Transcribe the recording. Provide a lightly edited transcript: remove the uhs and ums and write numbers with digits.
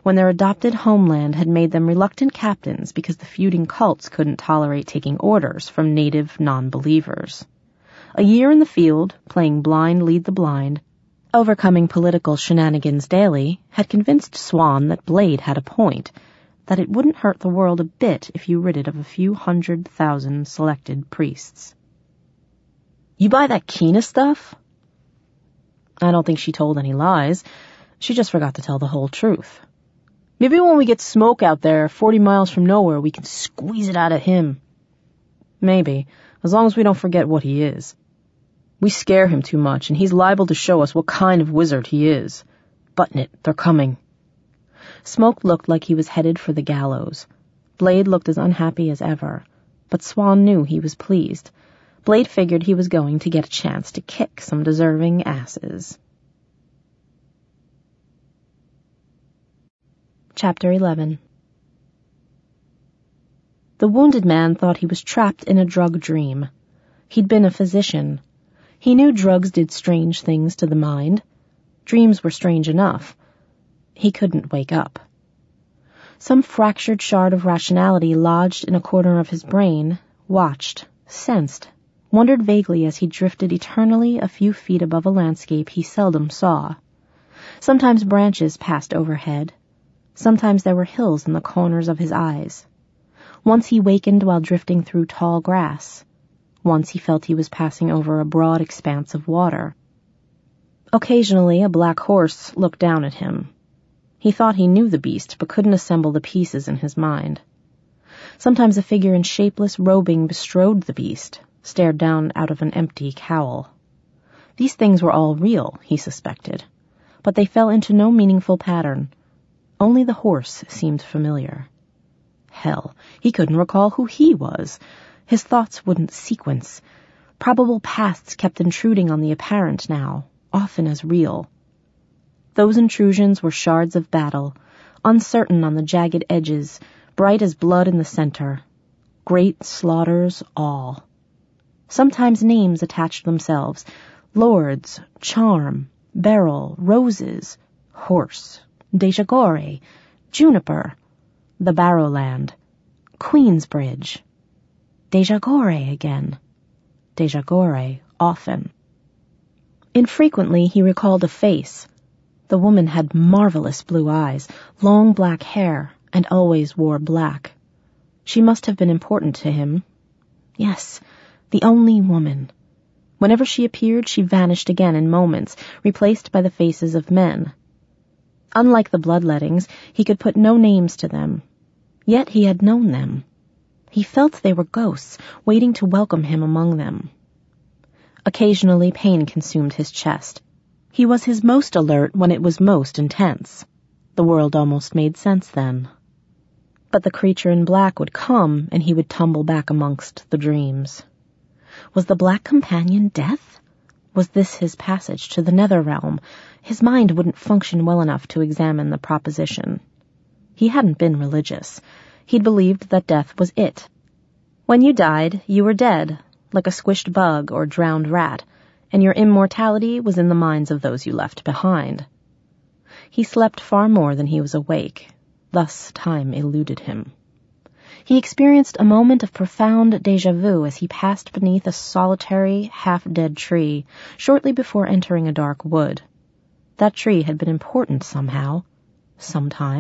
when their adopted homeland had made them reluctant captains because the feuding cults couldn't tolerate taking orders from native non-believers. A year in the field, playing blind lead the blind, overcoming political shenanigans daily, had convinced Swan that Blade had a point, that it wouldn't hurt the world a bit if you rid it of a few 100,000 selected priests. "You buy that Kina stuff?" I don't think she told any lies. She just forgot to tell the whole truth. "Maybe when we get Smoke out there 40 miles from nowhere, we can squeeze it out of him." "Maybe, as long as we don't forget what he is. We scare him too much, and he's liable to show us what kind of wizard he is. Button it, they're coming." Smoke looked like he was headed for the gallows. Blade looked as unhappy as ever, but Swan knew he was pleased. Blade figured he was going to get a chance to kick some deserving asses. Chapter 11. The wounded man thought he was trapped in a drug dream. He'd been a physician. He knew drugs did strange things to the mind. Dreams were strange enough. He couldn't wake up. Some fractured shard of rationality lodged in a corner of his brain, watched, sensed, wondered vaguely as he drifted eternally a few feet above a landscape he seldom saw. Sometimes branches passed overhead. Sometimes there were hills in the corners of his eyes. Once he wakened while drifting through tall grass. Once he felt he was passing over a broad expanse of water. Occasionally a black horse looked down at him. He thought he knew the beast, but couldn't assemble the pieces in his mind. Sometimes a figure in shapeless robing bestrode the beast, stared down out of an empty cowl. These things were all real, he suspected, but they fell into no meaningful pattern. Only the horse seemed familiar. Hell, he couldn't recall who he was. His thoughts wouldn't sequence. Probable pasts kept intruding on the apparent now, often as real. Those intrusions were shards of battle, uncertain on the jagged edges, bright as blood in the center. Great slaughters all. Sometimes names attached themselves: Lords, Charm, Beryl, Roses, Horse, Dejagore, Juniper, the Barrowland, Queensbridge. Dejagore again. Dejagore often. Infrequently he recalled a face. The woman had marvelous blue eyes, long black hair, and always wore black. She must have been important to him. Yes, the only woman. Whenever she appeared, she vanished again in moments, replaced by the faces of men. Unlike the bloodlettings, he could put no names to them. Yet he had known them. He felt they were ghosts, waiting to welcome him among them. Occasionally pain consumed his chest. He was his most alert when it was most intense. The world almost made sense then. But the creature in black would come, and he would tumble back amongst the dreams. Was the black companion death? Was this his passage to the nether realm? His mind wouldn't function well enough to examine the proposition. He hadn't been religious. He'd believed that death was it. When you died, you were dead, like a squished bug or drowned rat, and your immortality was in the minds of those you left behind. He slept far more than he was awake, thus time eluded him. He experienced a moment of profound déjà vu as he passed beneath a solitary, half-dead tree shortly before entering a dark wood. That tree had been important somehow, sometime.